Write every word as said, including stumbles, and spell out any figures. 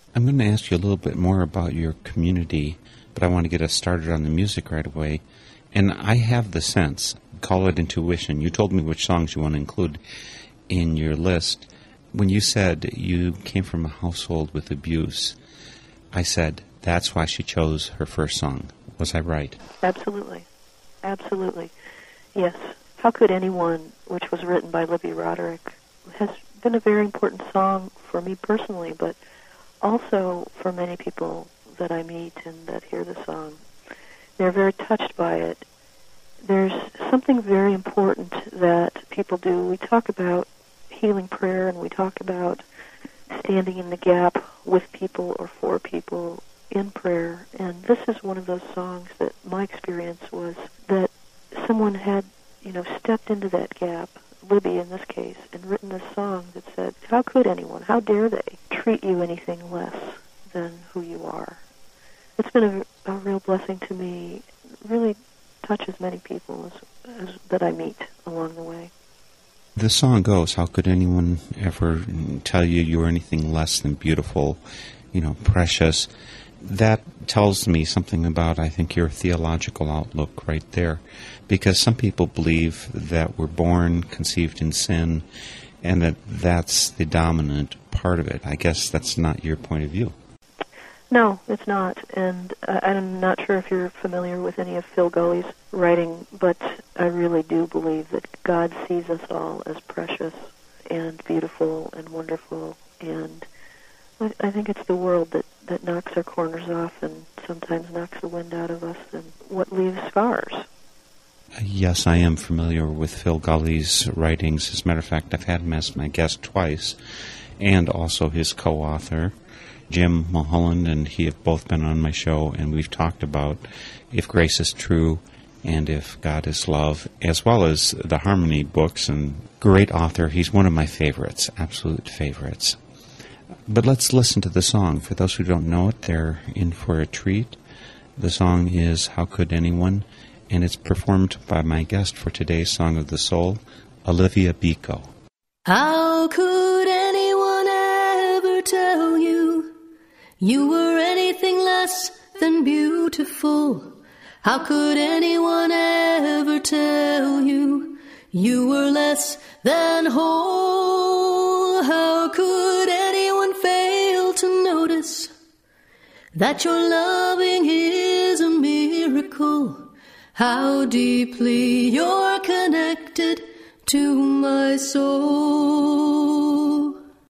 I'm going to ask you a little bit more about your community, but I want to get us started on the music right away. And I have the sense, call it intuition. You told me which songs you want to include in your list. When you said you came from a household with abuse, I said, that's why she chose her first song. Was I right? Absolutely. Absolutely. Yes. How Could Anyone, which was written by Libby Roderick, has been a very important song for me personally, but also for many people that I meet and that hear the song. They're very touched by it. There's something very important that people do. We talk about healing prayer, and we talk about standing in the gap with people or for people in prayer. And this is one of those songs that my experience was that someone had, you know, stepped into that gap, Libby in this case, and written a song that said, how could anyone, how dare they treat you anything less than who you are? It's been a, a real blessing to me. It really touches many people as, as, that I meet along the way. The song goes, how could anyone ever tell you you're anything less than beautiful, you know, precious? That tells me something about, I think, your theological outlook right there. Because some people believe that we're born conceived in sin and that that's the dominant part of it. I guess that's not your point of view. No, it's not. And uh, I'm not sure if you're familiar with any of Phil Gulley's writing, but I really do believe that God sees us all as precious and beautiful and wonderful. And I, I think it's the world that, that knocks our corners off and sometimes knocks the wind out of us, and what leaves scars. Yes, I am familiar with Phil Gulley's writings. As a matter of fact, I've had him as my guest twice, and also his co-author, Jim Mulholland, and he have both been on my show, and we've talked about If Grace is True and If God is Love, as well as the Harmony books, and great author. He's one of my favorites, absolute favorites. But let's listen to the song. For those who don't know it, they're in for a treat. The song is How Could Anyone? And it's performed by my guest for today's Song of the Soul, Olivia Biko. How could anyone ever tell you you were anything less than beautiful? How could anyone ever tell you you were less than whole? How could anyone fail to notice that your loving is a miracle? How deeply you're connected to my soul.